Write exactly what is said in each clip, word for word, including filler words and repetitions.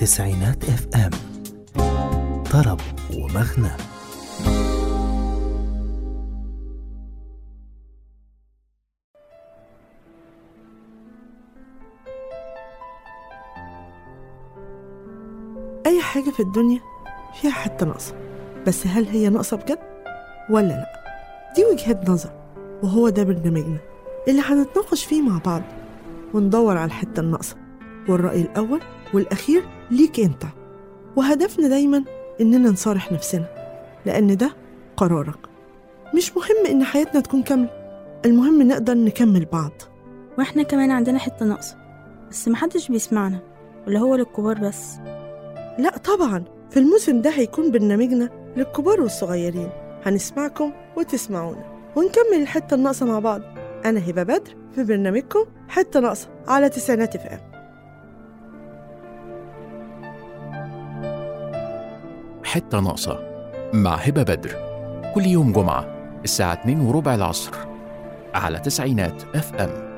تسعينات اف ام، طرب ومغنى. أي حاجة في الدنيا فيها حتة ناقصة، بس هل هي ناقصة بجد ولا لأ؟ دي وجهة نظر، وهو ده برنامجنا اللي هنتناقش فيه مع بعض وندور على الحتة الناقصة، والرأي الأول والأخير ليك أنت. وهدفنا دايما إننا نصارح نفسنا، لأن ده قرارك. مش مهم إن حياتنا تكون كاملة، المهم نقدر نكمل بعض. وإحنا كمان عندنا حتة ناقصة، بس محدش بيسمعنا، ولا هو للكبار بس؟ لا طبعا، في الموسم ده هيكون برنامجنا للكبار والصغيرين. هنسمعكم وتسمعونا ونكمل الحتة الناقصة مع بعض. أنا هبة بدر في برنامجكم حتة ناقصة على تسعينات اف ام. حتة ناقصة مع هبة بدر، كل يوم جمعة الساعة اتنين وربع العصر على تسعينات اف ام.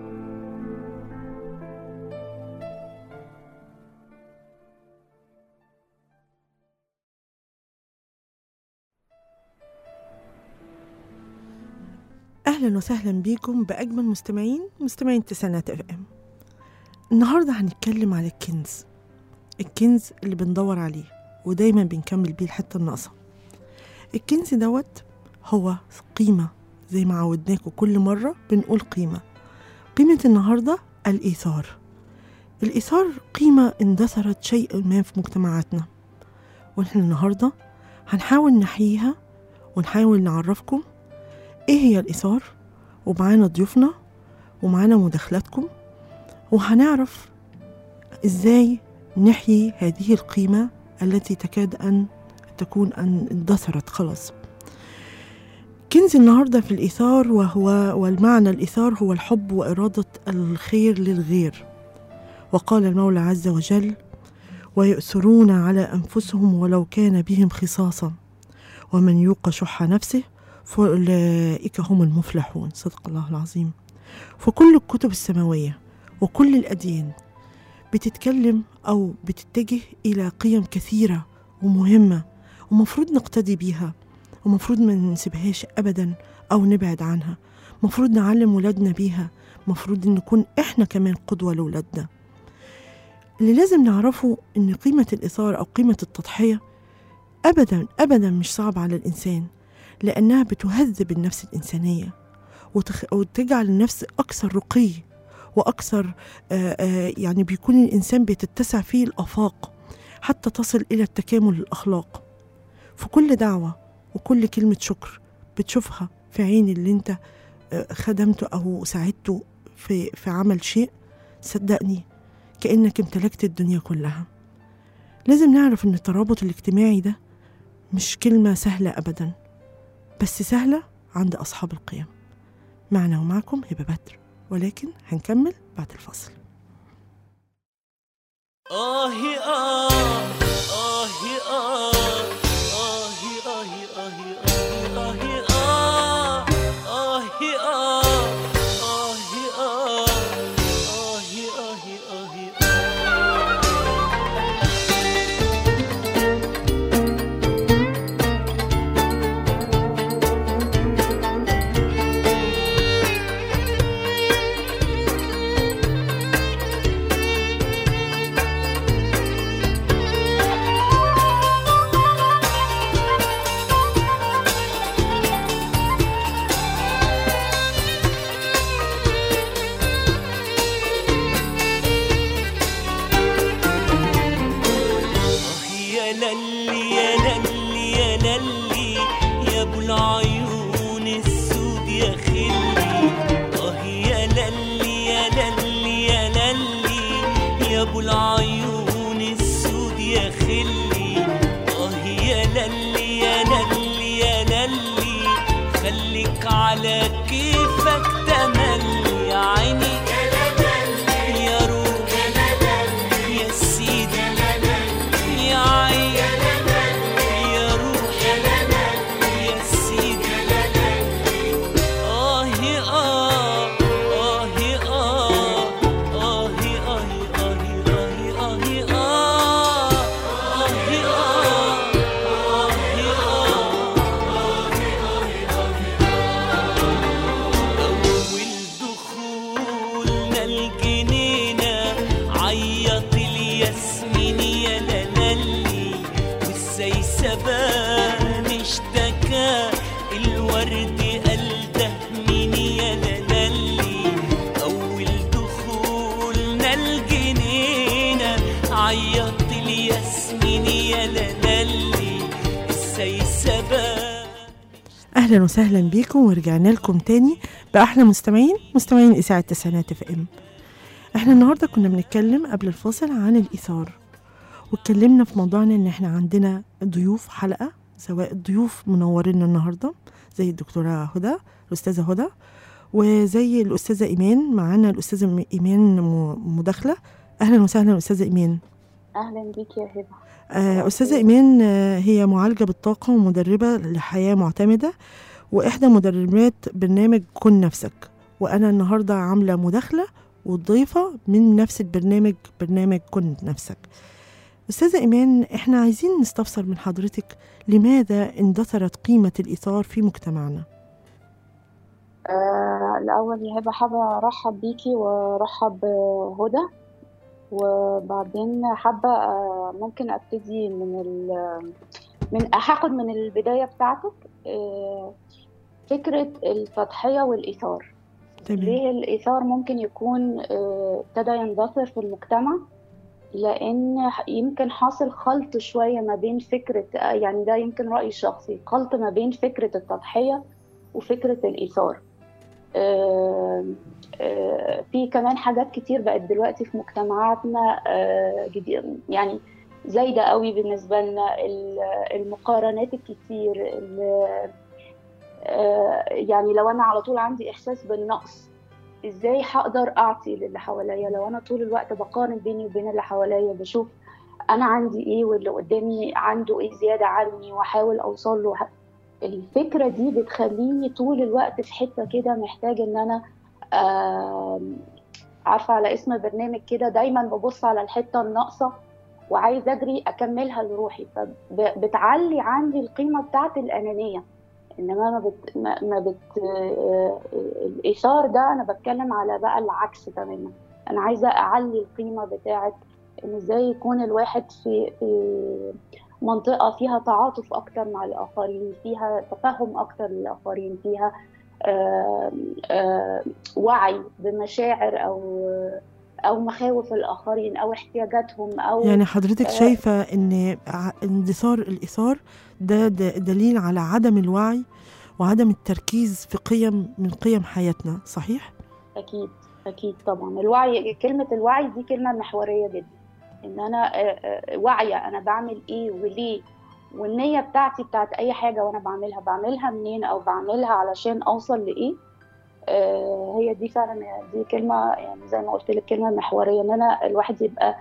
أهلا وسهلا بيكم بأجمل مستمعين مستمعين تسعينات اف ام. النهاردة هنتكلم على الكنز، الكنز اللي بندور عليه ودايما بنكمل بيه الحتة الناقصة. الكنز دوت هو قيمة، زي ما عودناكم كل مرة بنقول قيمة. قيمة النهاردة الإيثار. الإيثار قيمة اندثرت شيء ما في مجتمعاتنا، ونحن النهاردة هنحاول نحييها ونحاول نعرفكم ايه هي الإيثار، ومعانا ضيوفنا ومعانا مداخلاتكم، وهنعرف ازاي نحيي هذه القيمة التي تكاد أن تكون أن اندثرت خلاص. كنز النهاردة في الإيثار، وهو والمعنى الإيثار هو الحب وإرادة الخير للغير. وقال المولى عز وجل: ويؤثرون على أنفسهم ولو كان بهم خصاصة ومن يوق شح نفسه فأولئك هم المفلحون. صدق الله العظيم. فكل الكتب السماوية وكل الأديان بتتكلم أو بتتجه إلى قيم كثيرة ومهمة، ومفروض نقتدي بيها، ومفروض ما نسيبهاش أبدا أو نبعد عنها. مفروض نعلم ولادنا بيها، مفروض أن نكون إحنا كمان قدوة لولادنا. اللي لازم نعرفه أن قيمة الإثارة أو قيمة التضحية أبدا أبدا مش صعب على الإنسان، لأنها بتهذب النفس الإنسانية وتخ... وتجعل النفس أكثر رقي وأكثر آآ آآ يعني بيكون الإنسان بتتسع فيه الآفاق حتى تصل إلى التكامل الأخلاق. في كل دعوة وكل كلمة شكر بتشوفها في عين اللي انت خدمته أو ساعدته في, في عمل شيء، صدقني كأنك امتلكت الدنيا كلها. لازم نعرف أن الترابط الاجتماعي ده مش كلمة سهلة أبدا، بس سهلة عند أصحاب القيم. معنا ومعكم هبة بدر، ولكن هنكمل بعد الفصل. آهي آه آهي آه آهي آهي آهي آهي آه آهي آه آهي آه آهي آهي آهي آهي آه آهي آهي آهي على الجنينة، عيطت الياسمين يا لالي السيسبة. اهلا وسهلا بيكم ورجعنا لكم تاني باحلى مستمعين مستمعين اذاعه تسعينات اف ام. احنا النهارده كنا بنتكلم قبل الفاصل عن الايثار، واتكلمنا في موضوعنا ان احنا عندنا ضيوف حلقه، سواء الضيوف منورين النهارده زي الدكتوره هدى الاستاذه هدى، وزي الاستاذه ايمان. معانا الاستاذه ايمان مداخله. اهلا وسهلا استاذه ايمان. اهلا بيك يا هبه. آه، أستاذة إيمان آه، هي معالجة بالطاقة ومدربة لحياة معتمدة، وإحدى مدربات برنامج كن نفسك. وأنا النهاردة عاملة مداخلة وضيفة من نفس البرنامج، برنامج كن نفسك. أستاذة إيمان، إحنا عايزين نستفسر من حضرتك لماذا اندثرت قيمة الإيثار في مجتمعنا؟ آه الأول يا هبه حابة أرحب بيكي وأرحب بهدى، وبعدين حابة ممكن أبتدي من ال من هاخد من البداية بتاعتك. فكرة التضحية والإيثار. ليه الإيثار ممكن يكون ابتدى يندثر في المجتمع؟ لأن يمكن حاصل خلط شوية ما بين فكرة، يعني ده يمكن رأيي الشخصي، خلط ما بين فكرة التضحية وفكرة الإيثار. آه آه في كمان حاجات كتير بقت دلوقتي في مجتمعاتنا آه جديد، يعني زايدة قوي بالنسبة لنا، المقارنات الكتير. آه يعني لو أنا على طول عندي إحساس بالنقص، إزاي هقدر أعطي للي حواليا؟ لو أنا طول الوقت بقارن بيني وبين اللي حواليا، بشوف أنا عندي إيه واللي قدامي عنده إيه زيادة عني وأحاول أوصل له. الفكرة دي بتخليني طول الوقت في حتة كده محتاج ان انا عارفة على اسم برنامج كده، دايما ببص على الحتة الناقصة وعايز اجري اكملها لروحي، فبتعلي عندي القيمة بتاعت الانانية. انما ما بت ما بت الايثار ده انا بتكلم على بقى العكس تماما. انا عايزة اعلي القيمة بتاعت ان ازاي يكون الواحد في, في منطقة فيها تعاطف أكتر مع الآخرين، فيها تفهم أكتر للآخرين، فيها آآ آآ وعي بمشاعر أو أو مخاوف الآخرين أو احتياجاتهم. أو يعني حضرتك شايفة إن اندثار الإيثار ده دليل على عدم الوعي وعدم التركيز في قيم من قيم حياتنا، صحيح؟ أكيد أكيد طبعا. الوعي، كلمة الوعي دي كلمة محورية جدا، ان انا واعيه انا بعمل ايه وليه، والنيه بتاعتي بتاعت اي حاجه وانا بعملها بعملها منين او بعملها علشان اوصل لايه. آه هي دي فعلا، دي كلمه يعني زي ما قلت لك كلمه محوريه، ان انا الواحد يبقى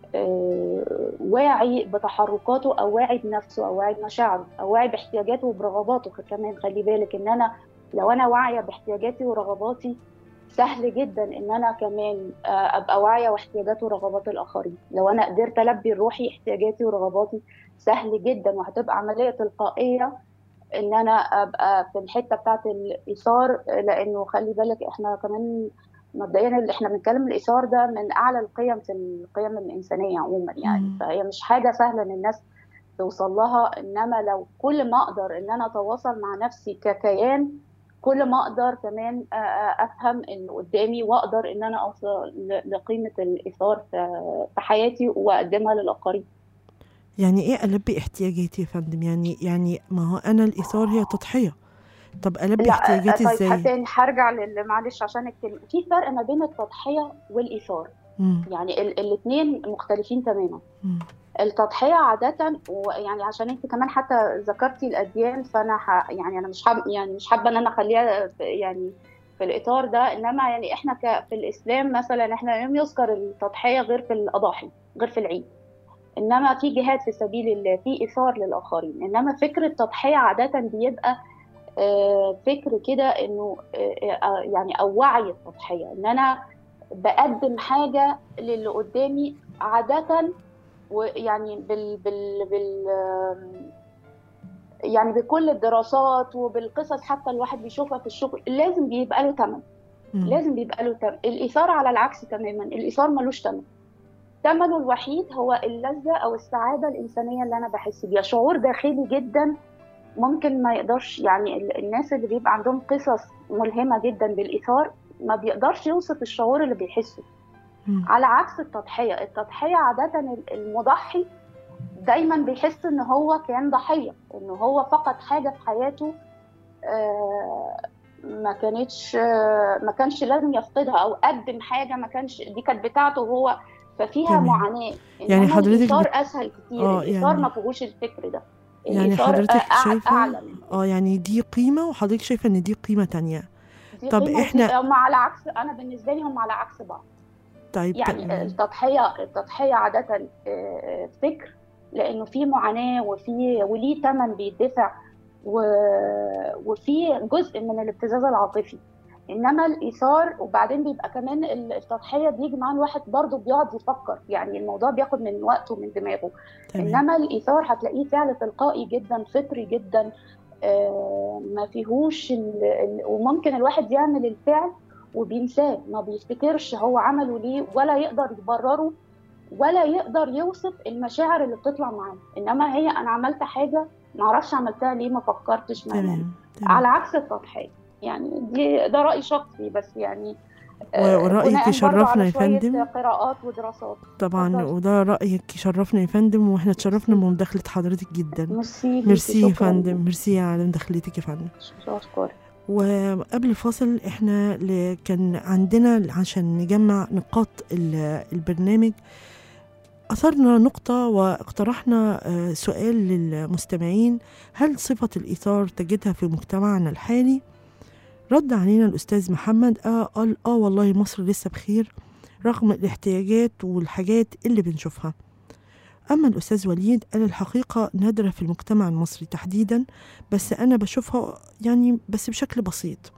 آه واعي بتحركاته او واعي بنفسه او واعي بمشاعره او واعي باحتياجاته وبرغباته كمان. خلي بالك ان انا لو انا واعيه باحتياجاتي ورغباتي، سهل جدا ان انا كمان ابقى واعيه واحتياجات ورغبات الاخرين. لو انا قدرت البي روحي احتياجاتي ورغباتي، سهل جدا وهتبقى عمليه تلقائيه ان انا ابقى في الحته بتاعه الايثار. لانه خلي بالك احنا كمان مبدئيا اللي احنا بنتكلم الايثار ده من اعلى القيم في القيم الانسانيه عموما، يعني م. فهي مش حاجه سهله ان الناس توصل لها. انما لو كل ما اقدر ان انا اتواصل مع نفسي ككيان، كل ما اقدر كمان افهم اللي قدامي واقدر ان انا اوصل لقيمه الايثار في حياتي واقدمها للاخرين. يعني ايه البي احتياجاتي يا فندم؟ يعني يعني ما هو انا الايثار هي تضحيه، طب البي احتياجاتي طيب ازاي؟ طيب هرجع معلش عشان الكلمه، في فرق ما بين التضحيه والايثار. مم. يعني الاثنين مختلفين تماما. مم. التضحيه عاده، ويعني عشان انت كمان حتى ذكرتي الاديان، فانا ح... يعني انا مش حابه يعني مش حابه ان انا اخليها يعني في الاطار ده. انما يعني احنا ك... في الاسلام مثلا احنا يوم يذكر التضحيه غير في الاضاحي، غير في العيد. انما في جهاد في سبيل الله، في ايثار للاخرين. انما فكره التضحيه عاده بيبقى آه فكر كده انه آه يعني او وعي التضحيه، ان انا بقدم حاجه للي قدامي عاده، ويعني بال بال بال يعني بكل الدراسات وبالقصص حتى الواحد بيشوفها في الشغل، لازم بيبقى له ثمن. لازم بيبقى له ثمن. الايثار على العكس تماما، الايثار ملوش ثمن. ثمنه الوحيد هو اللذة او السعادة الانسانية اللي انا بحس بيها، شعور داخلي جدا ممكن ما يقدرش، يعني الناس اللي بيبقى عندهم قصص ملهمة جدا بالايثار ما بيقدرش يوصف الشعور اللي بيحسه. مم. على عكس التضحية. التضحية عادة المضحي دايما بيحس ان هو كان ضحية، انه هو فقد حاجة في حياته آه ما كانتش آه ما كانش لازم يفقدها، او قدم حاجة ما كانش دي كانت بتاعته هو، ففيها تمام. معاناة. يعني حضرتك الإيثار بت... اسهل كتير. آه الإيثار يعني ما فيهوش الفكر ده. يعني الإيثار حضرتك أع- شايفة اعلى من اه يعني دي قيمة وحضرتك شايفة ان دي قيمة تانية. دي طب قيمة إحنا- ودي- هم على عكس، انا بالنسبة لي هم على عكس بعض. طيب يعني تمام. التضحية التضحية عادة آه، فكر، لأنه في معاناة وفي وليه ثمن بيدفع و- وفي جزء من الابتزاز العاطفي. إنما الإيثار، وبعدين بيبقى كمان التضحية بيجي معاه الواحد برضه بيقعد يفكر، يعني الموضوع بياخد من وقته ومن دماغه. تمام. إنما الإيثار هتلاقيه فعل تلقائي جدا، فطري جدا، آه، ما فيهوش ال- ال- وممكن الواحد يعمل الفعل وبينساه، ما بيفتكرش هو عمله ليه، ولا يقدر يبرره، ولا يقدر يوصف المشاعر اللي بتطلع معاه. انما هي انا عملت حاجه ما اعرفش عملتها ليه، ما فكرتش ما تمام. تمام. على عكس التضحيه. يعني دي ده راي شخصي بس، يعني و- ورأيك يشرفنا يا فندم قراءات ودراسات طبعا، اتفضل. وده رأيك يشرفنا يا فندم، واحنا اتشرفنا بمداخلة حضرتك جدا. ميرسي ميرسي يا شكراً. فندم، ميرسي على مداخلتك يا فندم. شكرا. وقبل الفاصل احنا ل- كان عندنا عشان نجمع نقاط ال- البرنامج أثرنا نقطة واقترحنا آه، سؤال للمستمعين: هل صفة الإيثار تجدها في مجتمعنا الحالي؟ رد علينا الأستاذ محمد آه قال آه والله مصر لسه بخير رغم الاحتياجات والحاجات اللي بنشوفها. أما الأستاذ وليد قال الحقيقة نادرة في المجتمع المصري تحديدا، بس أنا بشوفها يعني بس بشكل بسيط.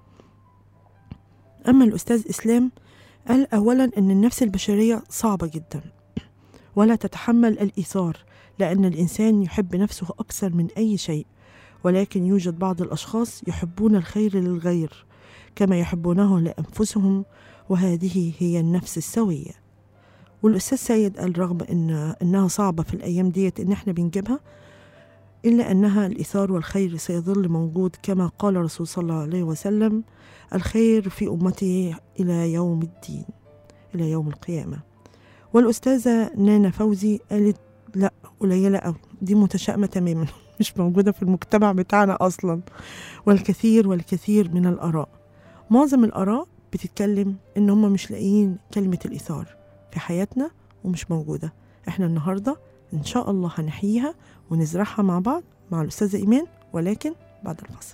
أما الأستاذ إسلام قال أولا أن النفس البشرية صعبة جدا ولا تتحمل الإيثار، لأن الإنسان يحب نفسه أكثر من أي شيء، ولكن يوجد بعض الأشخاص يحبون الخير للغير كما يحبونه لأنفسهم، وهذه هي النفس السوية. والأستاذ سيد قال رغم إن إنها صعبة في الأيام ديت إن إحنا بنجيبها، إلا أنها الإيثار والخير سيظل موجود، كما قال الرسول صلى الله عليه وسلم: الخير في أمتي إلى يوم الدين، إلى يوم القيامة. والأستاذة نانا فوزي قالت لا قليلة أوي، دي متشائمة تماما مش موجودة في المجتمع بتاعنا أصلا، والكثير والكثير من الآراء. معظم الآراء بتتكلم إن هم مش لاقيين كلمة الإيثار في حياتنا ومش موجودة. إحنا النهاردة إن شاء الله هنحييها ونزرعها مع بعض مع الأستاذة إيمان، ولكن بعد الفصل.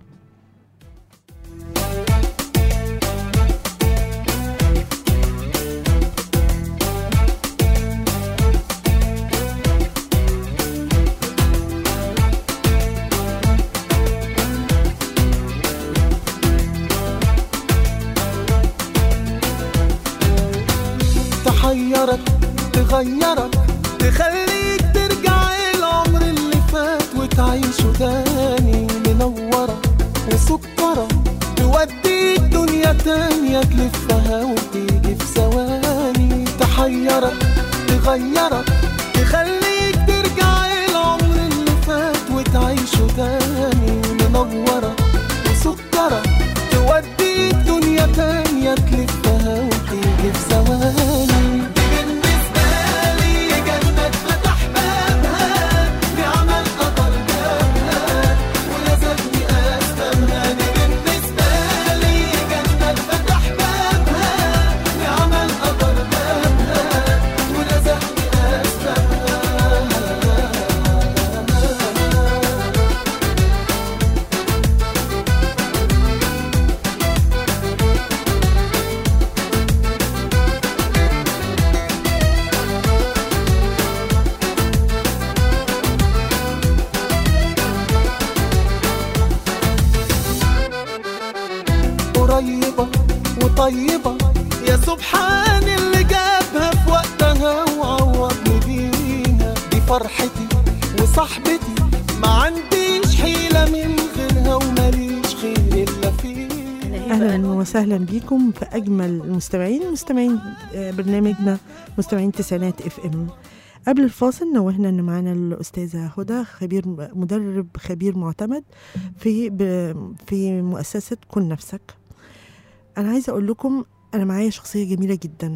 تحيرك تغيرك تخليك ترجع العمر اللي فات وتعيشه تاني، منورة وسكرة توديك دنيا تانية تلفها وتيجي في ثواني. تحيرك تغيرك تخليك ترجع العمر اللي فات وتعيشه تاني، منورة وسكرة توديك دنيا تانية تلفها وتيجي في ثواني. قريبة وطيبة يا سبحان اللي جابها في وقتها وعوضني بيها، دي فرحتي وصاحبتي ما عنديش حيلة من غيرها وماليش خير إلا فيها. أهلا وسهلا بكم في أجمل المستمعين، مستمعين برنامجنا مستمعين تسعينات اف ام. قبل الفاصل نوهنا ان معانا الاستاذه هدى، خبير مدرب خبير معتمد في في مؤسسه كن نفسك. انا عايزه اقول لكم انا معايا شخصيه جميله جدا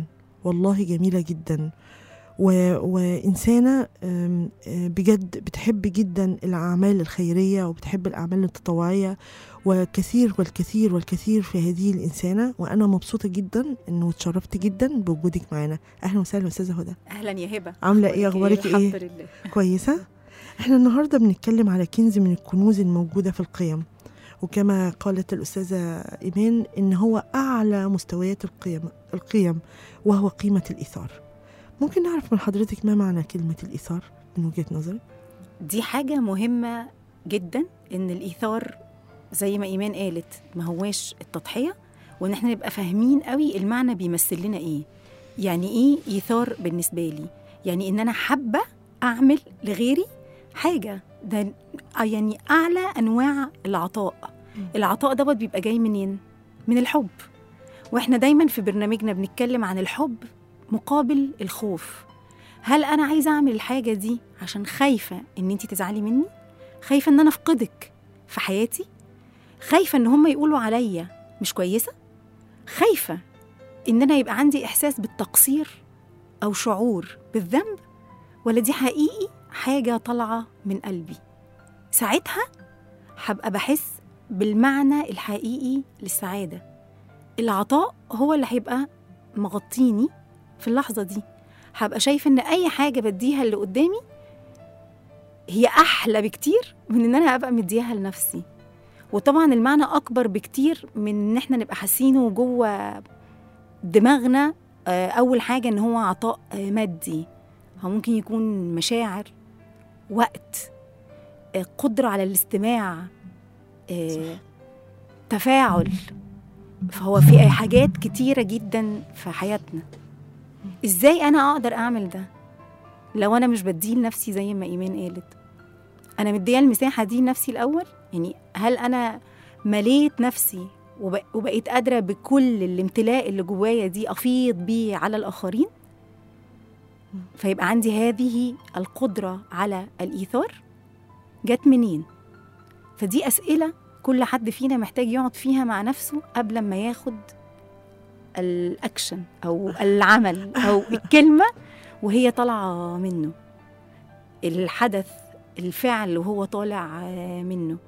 والله جميلة جدا، و... وإنسانة آم، آه، بجد بتحب جدا الأعمال الخيرية وبتحب الأعمال التطوعية، وكثير والكثير والكثير في هذه الإنسانة. وأنا مبسوطة جدا إنه اتشرفت جدا بوجودك معنا. أهلا وسهلا أستاذة هدى. اهلا يا هبه، عاملة إيه؟ أخبارك إيه؟ الحمد لله. كويسة؟ احنا النهاردة بنتكلم على كنز من الكنوز الموجودة في القيم، وكما قالت الأستاذة إيمان إن هو أعلى مستويات القيم القيم وهو قيمة الإيثار. ممكن نعرف من حضرتك ما معنى كلمة الإيثار من وجهة نظرك؟ دي حاجه مهمه جدا، ان الايثار زي ما ايمان قالت ما هواش التضحيه، وان احنا نبقى فاهمين قوي المعنى بيمثل لنا ايه. يعني ايه ايثار بالنسبه لي؟ يعني ان انا حابه اعمل لغيري حاجه، ده يعني اعلى انواع العطاء. العطاء دوت بيبقى جاي منين؟ من الحب. واحنا دايما في برنامجنا بنتكلم عن الحب مقابل الخوف. هل انا عايزه اعمل الحاجه دي عشان خايفه ان انتي تزعلي مني؟ خايفه ان انا افقدك في حياتي؟ خايفه ان هم يقولوا عليا مش كويسه؟ خايفه ان انا يبقى عندي احساس بالتقصير او شعور بالذنب؟ ولا دي حقيقي حاجه طالعه من قلبي؟ ساعتها هبقى بحس بالمعنى الحقيقي للسعاده. العطاء هو اللي هيبقى مغطيني في اللحظه دي. هبقى شايفه ان اي حاجه بديها اللي قدامي هي احلى بكتير من ان انا ابقى مديها لنفسي. وطبعا المعنى اكبر بكتير من ان احنا نبقى حاسينه جوه دماغنا. اول حاجه ان هو عطاء مادي، هو ممكن يكون مشاعر، وقت، قدره على الاستماع، تفاعل. فهو في حاجات كتيره جدا في حياتنا. ازاي انا اقدر اعمل ده لو انا مش بديه لنفسي زي ما ايمان قالت؟ انا مديه المساحه دي لنفسي الاول. يعني هل انا مليت نفسي وبقيت قادره بكل الامتلاء اللي جوايا دي افيض بيه على الاخرين، فيبقى عندي هذه القدره على الايثار؟ جت منين؟ فدي اسئله كل حد فينا محتاج يقعد فيها مع نفسه قبل ما ياخد الأكشن أو العمل أو الكلمة وهي طالعة منه، الحدث، الفعل وهو طالع منه.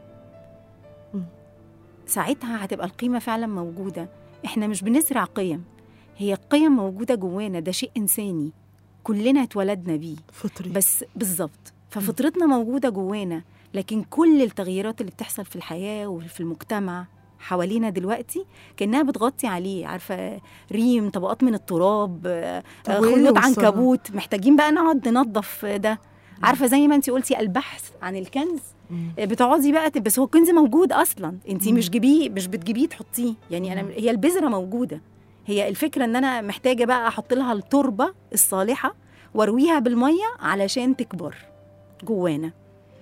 ساعتها هتبقى القيمة فعلا موجودة. إحنا مش بنزرع قيم، هي القيم موجودة جوانا، ده شيء إنساني كلنا اتولدنا بيه فطري. بس بالظبط، ففطرتنا موجودة جوانا. لكن كل التغييرات اللي بتحصل في الحياة وفي المجتمع حوالينا دلوقتي كأنها بتغطي عليه، عارفة، ريم، طبقات من التراب، خيوط عنكبوت. محتاجين بقى نقعد ننظف ده. عارفة زي ما انتي قلتي البحث عن الكنز، بتقعدي بقى، بس هو الكنز موجود أصلا، انتي مش جيبيه، مش بتجيبيه تحطيه. يعني أنا هي البذرة موجودة، هي الفكرة ان أنا محتاجة بقى أحط لها التربة الصالحة وارويها بالمية علشان تكبر جوانا.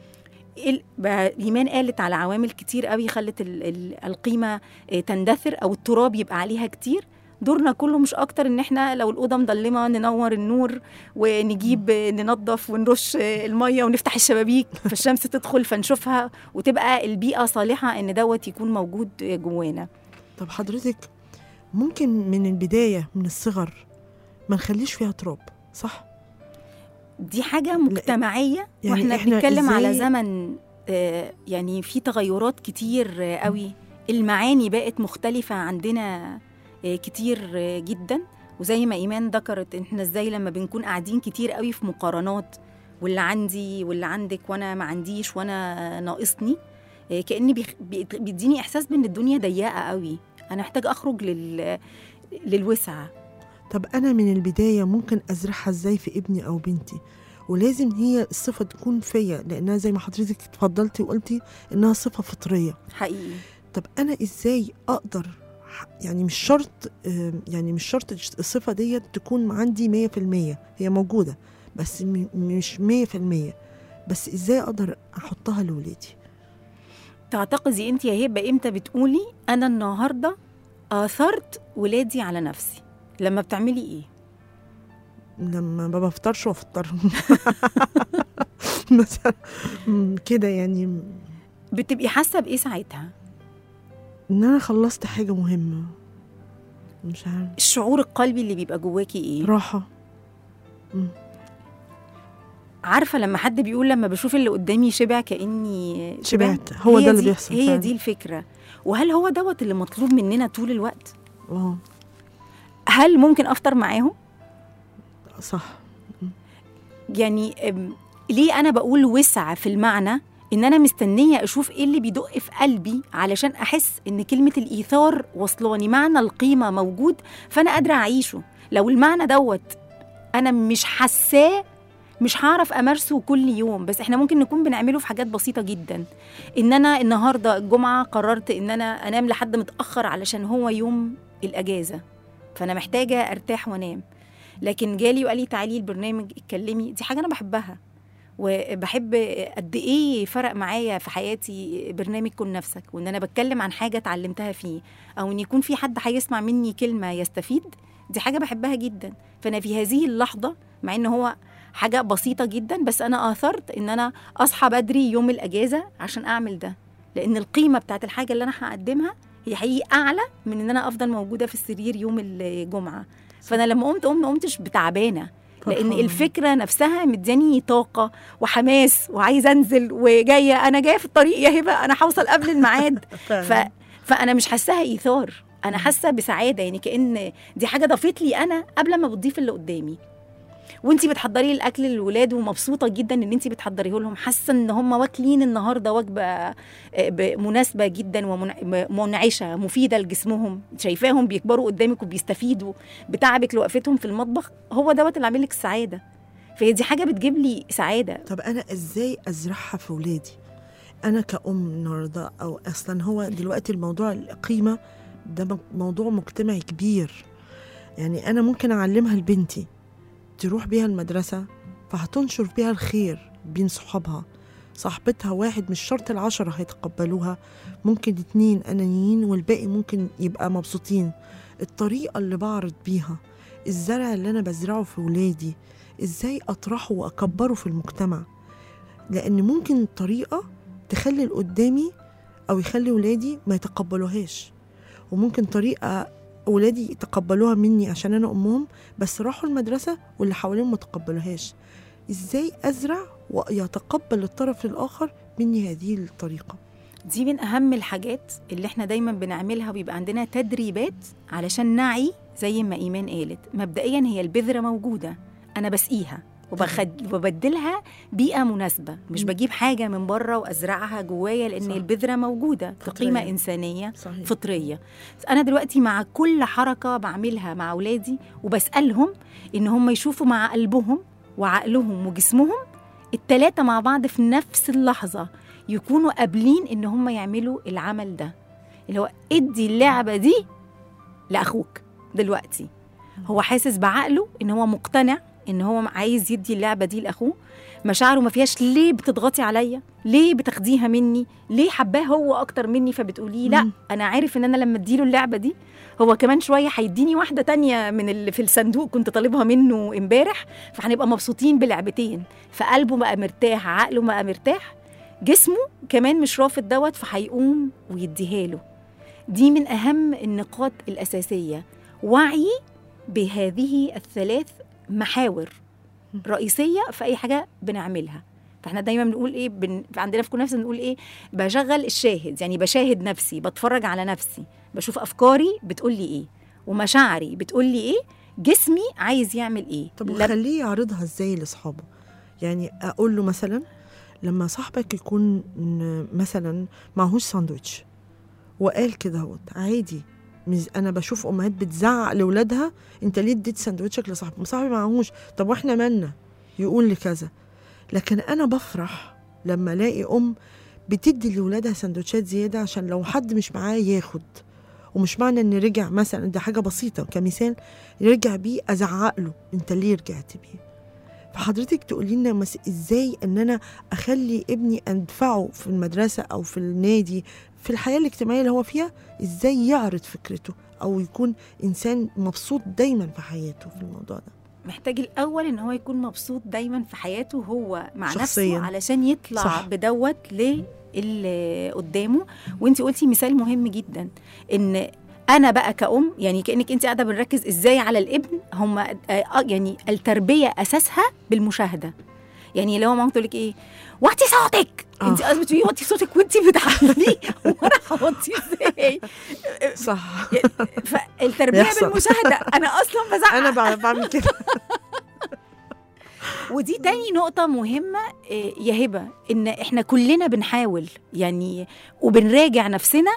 إيمان قالت على عوامل كتير قوي خلت القيمة تندثر أو التراب يبقى عليها كتير. دورنا كله مش أكتر إن إحنا لو الأوضة مظلمة ننور النور ونجيب ننظف ونرش المية ونفتح الشبابيك فالشمس تدخل فنشوفها وتبقى البيئة صالحة إن دوت يكون موجود جوانا. طب حضرتك ممكن من البداية من الصغر ما نخليش فيها تراب، صح؟ دي حاجة مجتمعية. يعني واحنا بنتكلم على زمن آه يعني في تغيرات كتير آه قوي، المعاني بقت مختلفة عندنا آه كتير آه جدا. وزي ما إيمان ذكرت، احنا ازاي لما بنكون قاعدين كتير قوي في مقارنات، واللي عندي واللي عندك وانا ما عنديش وانا ناقصني، آه كأني بيديني إحساس بأن الدنيا ضيقة قوي، أنا محتاج أخرج لل للوسع. طب أنا من البداية ممكن أزرعها إزاي في ابني أو بنتي؟ ولازم هي الصفة تكون فيا، لأنها زي ما حضرتك تفضلتي وقلتي إنها صفة فطرية حقيقي. طب أنا إزاي أقدر، يعني مش شرط يعني مش شرط الصفة دي تكون عندي مية في المية، هي موجودة بس مش مية في المية، بس إزاي أقدر أحطها لولادي؟ تعتقدي أنت يا هبة إمتى بتقولي أنا النهاردة آثرت ولادي على نفسي؟ لما بتعملي إيه؟ لما ما بفطرش وافطرهم مثلا كده. يعني بتبقي حاسة بإيه ساعتها؟ إن أنا خلصت حاجة مهمة. مش عارف. الشعور القلبي اللي بيبقى جواكي ايه؟ راحه. مم. عارفه لما حد بيقول لما بشوف اللي قدامي شبع كاني شبعت، هو ده اللي دي بيحصل هي فعلا. دي الفكره. وهل هو دوت اللي مطلوب مننا طول الوقت؟ اه هل ممكن افطر معاهم؟ صح. يعني أم، ليه انا بقول وسع في المعنى ان انا مستنيه اشوف ايه اللي بيدق في قلبي علشان احس ان كلمه الايثار وصلاني، معنى القيمه موجود فانا قادره اعيشه. لو المعنى دوت انا مش حاساه مش هعرف امارسه كل يوم. بس احنا ممكن نكون بنعمله في حاجات بسيطه جدا. ان انا النهارده الجمعه قررت ان انا انام لحد متاخر علشان هو يوم الاجازه، فانا محتاجه ارتاح وانام. لكن جالي وقال لي تعالي البرنامج اتكلمي، دي حاجه انا بحبها وبحب قد ايه فرق معايا في حياتي برنامج كن نفسك، وان انا بتكلم عن حاجه اتعلمتها فيه، او ان يكون في حد هيسمع مني كلمه يستفيد. دي حاجه بحبها جدا. فانا في هذه اللحظه مع ان هو حاجه بسيطه جدا، بس انا اثرت ان انا اصحى بدري يوم الاجازه عشان اعمل ده، لان القيمه بتاعت الحاجه اللي انا هقدمها هي حقيقي اعلى من ان انا افضل موجوده في السرير يوم الجمعه. فانا لما قمت قمت ما قمتش بتعبانه، لان الفكره نفسها مدياني طاقه وحماس وعايزه انزل وجايه، انا جايه في الطريق يا هبه انا هوصل قبل الميعاد. ف... فانا مش حاساها ايثار، انا حاسه بسعاده، يعني كأن دي حاجه ضافت لي انا قبل ما بتضيف اللي قدامي. وانتي بتحضري الاكل للولاد ومبسوطه جدا ان انتي بتحضريه لهم، حاسه ان هم واكلين النهارده وجبه مناسبه جدا ومنعشه مفيده لجسمهم، شايفاهم بيكبروا قدامك وبيستفيدوا بتعبك لوقفتهم في المطبخ، هو دوت اللي عامل لك السعاده. فهي دي حاجه بتجيب لي سعاده. طب انا ازاي ازرعها في ولادي انا كأم النهارده؟ او اصلا هو دلوقتي الموضوع القيمه ده موضوع مجتمعي كبير، يعني انا ممكن اعلمها لبنتي تروح بيها المدرسة فهتنشر بيها الخير بين صحابها، صاحبتها واحد مش شرط العشرة هيتقبلوها، ممكن اتنين أنانيين والباقي ممكن يبقى مبسوطين. الطريقة اللي بعرض بيها، الزرع اللي أنا بزرعه في ولادي إزاي أطرحه وأكبره في المجتمع، لأن ممكن طريقة تخلي القدامي أو يخلي ولادي ما يتقبلوهاش، وممكن طريقة أولادي يتقبلوها مني عشان أنا أمهم بس راحوا المدرسة واللي حواليهم ما تقبلوهاش. إزاي أزرع ويتقبل الطرف الآخر مني هذه الطريقة؟ دي من أهم الحاجات اللي احنا دايما بنعملها، وبيبقى عندنا تدريبات علشان نعي. زي ما إيمان قالت مبدئيا هي البذرة موجودة، أنا بسقيها وببدلها بيئة مناسبة، مش بجيب حاجة من بره وأزرعها جوايا، لأن صح. البذرة موجودة كقيمة إنسانية صحيح. فطرية. أنا دلوقتي مع كل حركة بعملها مع أولادي وبسألهم إن هم يشوفوا مع قلبهم وعقلهم وجسمهم التلاتة مع بعض في نفس اللحظة، يكونوا قابلين إن هم يعملوا العمل ده، اللي هو ادي اللعبة دي لأخوك دلوقتي. هو حاسس بعقله إن هو مقتنع إن هو عايز يدي اللعبة دي لأخوه، مشاعره ما فيهاش ليه بتضغطي عليا، ليه بتاخديها مني، ليه حباه هو أكتر مني فبتقولي لا أنا عارف إن أنا لما اديله اللعبة دي هو كمان شوية هيديني واحدة تانية من اللي في الصندوق كنت طالبها منه امبارح، فهنبقى مبسوطين بلعبتين. فقلبه بقى مرتاح، عقله بقى مرتاح، جسمه كمان مش رافض دوت فهيقوم ويديها له. دي من أهم النقاط الأساسية، وعي بهذه الثلاث محاور رئيسية في أي حاجة بنعملها. فاحنا دايما بنقول إيه بن... عندنا في كل نفس بنقول إيه، بشغل الشاهد، يعني بشاهد نفسي، بتفرج على نفسي، بشوف أفكاري بتقول لي إيه ومشاعري بتقول لي إيه، جسمي عايز يعمل إيه. طب وخليه يعرضها إزاي لأصحابه؟ يعني أقول له مثلا لما صاحبك يكون مثلا معهوش ساندويتش وقال كده هوت عادي، انا بشوف امهات بتزعق لاولادها انت ليه اديت ساندوتشك لصاحبي؟ صاحبي معهوش، طب واحنا مالنا يقول لي كذا. لكن انا بفرح لما الاقي ام بتدي لاولادها ساندوتشات زياده عشان لو حد مش معاه ياخد، ومش معنى ان رجع مثلا، ده حاجه بسيطه كمثال، رجع بيه ازعق له انت ليه رجعت بيه. فحضرتك تقولي لنا ازاي ان انا اخلي ابني ادفعه في المدرسه او في النادي في الحياه الاجتماعيه اللي هو فيها، ازاي يعرض فكرته او يكون انسان مبسوط دايما في حياته في الموضوع ده. محتاج الاول ان هو يكون مبسوط دايما في حياته هو مع شخصياً. نفسه علشان يطلع صح. بدوت للي قدامه. وانتي قلتي مثال مهم جدا، ان انا بقى كأم يعني كأنك انت قاعده بنركز ازاي على الابن. هم يعني التربيه اساسها بالمشاهده. يعني لو ماما تقول لك ايه وطي صوتك، انت قصدك تقولي وطي صوتك وانت بتعلميه وانا هوطي ازاي؟ صح. فالتربيه بالمشاهده. انا اصلا بزعق، انا بعمل كده. ودي تاني نقطة مهمة يا هبة، إن إحنا كلنا بنحاول يعني وبنراجع نفسنا.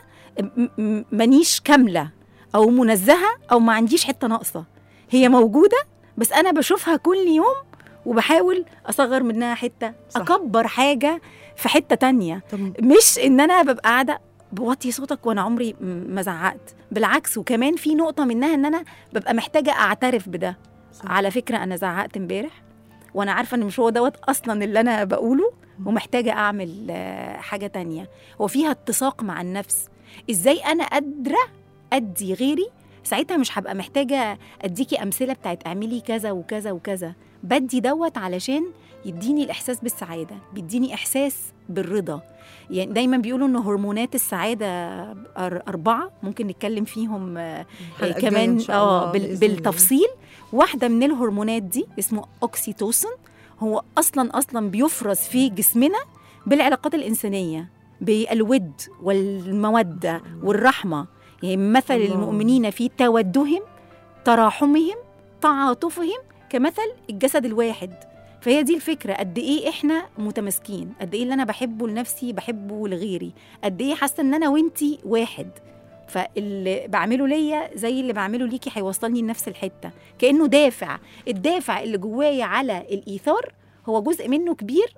مانيش كاملة أو منزهة أو ما عنديش حتة ناقصة، هي موجودة بس أنا بشوفها كل يوم وبحاول أصغر منها حتة، صح. أكبر حاجة في حتة تانية. طب. مش إن أنا ببقى قاعدة بوطي صوتك وأنا عمري ما زعقت، بالعكس. وكمان في نقطة منها إن أنا ببقى محتاجة أعترف بده، صح. على فكرة أنا زعقت امبارح وانا عارفه ان مش هو دوت اصلا اللي انا بقوله، ومحتاجه اعمل حاجه تانية. هو فيها اتساق مع النفس. ازاي انا قادره ادي غيري؟ ساعتها مش هبقى محتاجه اديكي امثله بتاعت اعملي كذا وكذا وكذا. بدي دوت علشان يديني الاحساس بالسعاده، بيديني احساس بالرضا. يعني دايما بيقولوا ان هرمونات السعاده اربعه، ممكن نتكلم فيهم كمان اه بالتفصيل. واحدة من الهرمونات دي اسمه أوكسيتوسين، هو أصلاً أصلاً بيفرز في جسمنا بالعلاقات الإنسانية، بالود والمودة والرحمة. يعني مثل المؤمنين في تودهم تراحمهم تعاطفهم كمثل الجسد الواحد. فهي دي الفكرة، قد إيه إحنا متماسكين، قد إيه اللي أنا بحبه لنفسي بحبه لغيري، قد إيه حاسة إن أنا وإنتي واحد. فاللي بعمله ليا زي اللي بعمله ليكي هيوصلني لنفس الحتة، كأنه دافع. الدافع اللي جوايا على الإيثار هو جزء منه كبير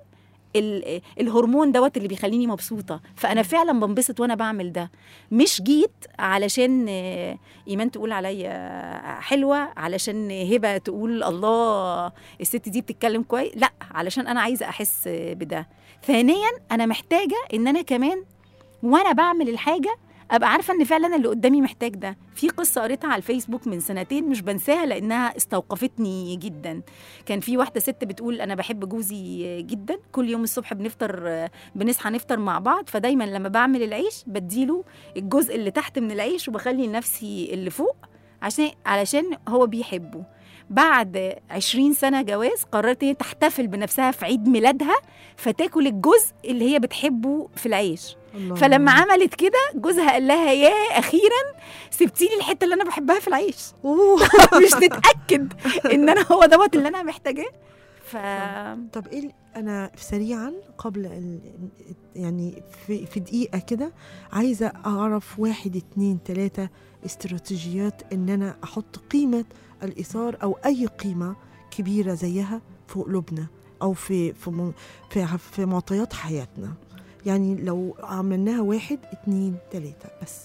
الهرمون دوت اللي بيخليني مبسوطة. فأنا فعلا بنبسط وأنا بعمل ده، مش جيت علشان إيمان تقول عليا حلوة، علشان هبة تقول الله الست دي بتتكلم كويس، لا، علشان أنا عايزة أحس بده. ثانيا أنا محتاجة إن أنا كمان وأنا بعمل الحاجة أبقى عارفة إن فعلا اللي قدامي محتاج ده. في قصة قريتها على الفيسبوك من سنتين مش بنساها لأنها استوقفتني جدا. كان في واحدة ست بتقول أنا بحب جوزي جدا، كل يوم الصبح بنفطر بنصحى نفطر مع بعض، فدايما لما بعمل العيش بديله الجزء اللي تحت من العيش وبخلي لنفسي اللي فوق عشان علشان هو بيحبه. بعد عشرين سنة جواز قررت هي تحتفل بنفسها في عيد ميلادها فتاكل الجزء اللي هي بتحبه في العيش. الله. فلما عملت كده جوزها قال لها يا أخيرا سبتي لي الحتة اللي أنا بحبها في العيش. مش تتأكد إن أنا هو دوت اللي أنا محتاجاه. ف... طب إيه أنا سريعا قبل ال... يعني في, في دقيقة كده عايزة أعرف واحد اتنين تلاتة استراتيجيات إن أنا أحط قيمة الإيثار أو أي قيمة كبيرة زيها في قلوبنا أو في في في, في معطيات حياتنا. يعني لو عملناها واحد اتنين تلاتة بس.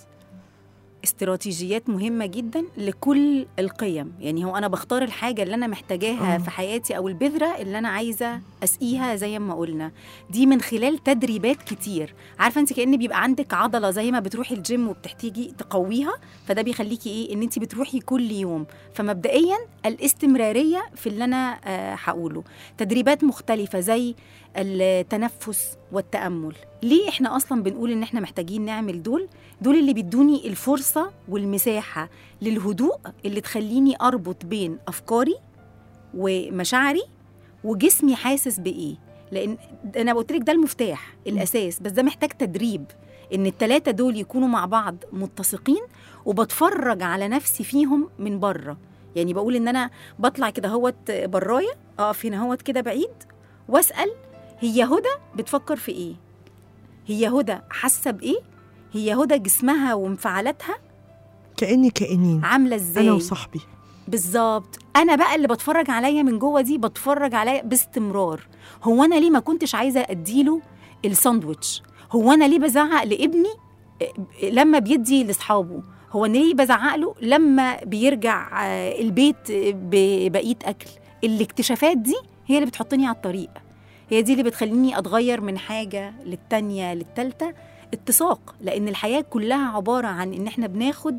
استراتيجيات مهمة جدا لكل القيم. يعني هو أنا بختار الحاجة اللي أنا محتاجاها في حياتي أو البذرة اللي أنا عايزة أسقيها زي ما قلنا. دي من خلال تدريبات كتير. عارفة أنت كأن بيبقى عندك عضلة زي ما بتروحي الجيم وبتحتاجي تقويها، فده بيخليكي إيه إن أنت بتروحي كل يوم. فمبدئيا الاستمرارية في اللي أنا هقوله. تدريبات مختلفة زي التنفس والتأمل. ليه إحنا أصلاً بنقول إن إحنا محتاجين نعمل دول؟ دول اللي بيدوني الفرصة والمساحة للهدوء اللي تخليني أربط بين أفكاري ومشاعري وجسمي حاسس بإيه. لأن أنا قلتلك ده المفتاح الأساس، بس ده محتاج تدريب إن التلاتة دول يكونوا مع بعض متسقين، وبتفرج على نفسي فيهم من بره. يعني بقول إن أنا بطلع كده هوت براية، أقف هنا هوت كده بعيد وأسأل هي هدى بتفكر في إيه؟ هي هدى حاسة بإيه؟ هي هدى جسمها وانفعالاتها كأني كأنين عاملة إزاي؟ أنا وصاحبي بالظبط. أنا بقى اللي بتفرج عليا من جوه دي، بتفرج عليا باستمرار. هو أنا ليه ما كنتش عايزة أديله الساندويتش؟ هو أنا ليه بزعق لابني لما بيدي لأصحابه؟ هو أنا ليه بزعق له لما بيرجع البيت ببقية أكل؟ الاكتشافات دي هي اللي بتحطني على الطريق، هي دي اللي بتخليني أتغير من حاجة للتانية للتالتة. اتساق، لأن الحياة كلها عبارة عن إن إحنا بناخد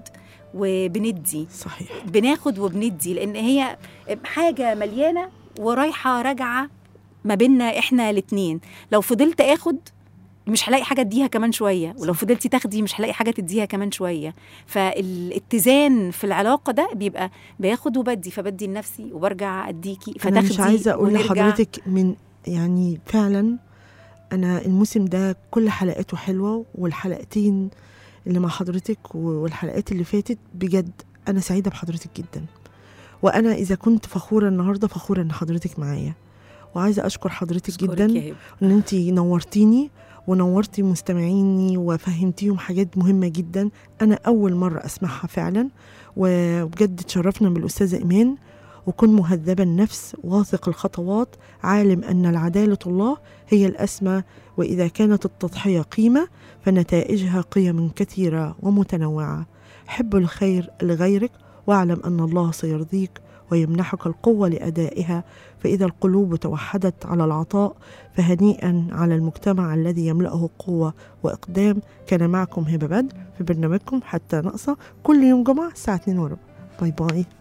وبندي. صحيح. بناخد وبندي، لأن هي حاجة مليانة ورايحة راجعة ما بيننا إحنا الاتنين. لو فضلت أخد مش هلاقي حاجه اديها كمان شويه، ولو فضلتي تاخدي مش هلاقي حاجه تديها كمان شويه. فالاتزان في العلاقه ده بيبقى باخد وبدي، فبدي لنفسي وبرجع اديكي فتاخدي. انا مش عايزه اقول ونرجع. لحضرتك من يعني فعلا انا الموسم ده كل حلقاته حلوه، والحلقتين اللي مع حضرتك والحلقات اللي فاتت بجد انا سعيده بحضرتك جدا. وانا اذا كنت فخوره النهارده فخوره ان حضرتك معايا، وعايزه اشكر حضرتك جدا ان انت نورتيني ونورتي مستمعيني وفهمتيهم حاجات مهمه جدا انا اول مره اسمعها فعلا. وبجد تشرفنا بالاستاذه ايمان. وكن مهذب النفس واثق الخطوات، عالم ان العداله الله هي الاسمى، واذا كانت التضحيه قيمه فنتائجها قيم كثيره ومتنوعه. حب الخير لغيرك واعلم ان الله سيرضيك ويمنحك القوة لأدائها. فإذا القلوب توحدت على العطاء فهنيئا على المجتمع الذي يملأه قوة وإقدام. كان معكم هبة بدر في برنامجكم حتى نقصة كل يوم جمعة الساعة اتنين وربع. باي باي.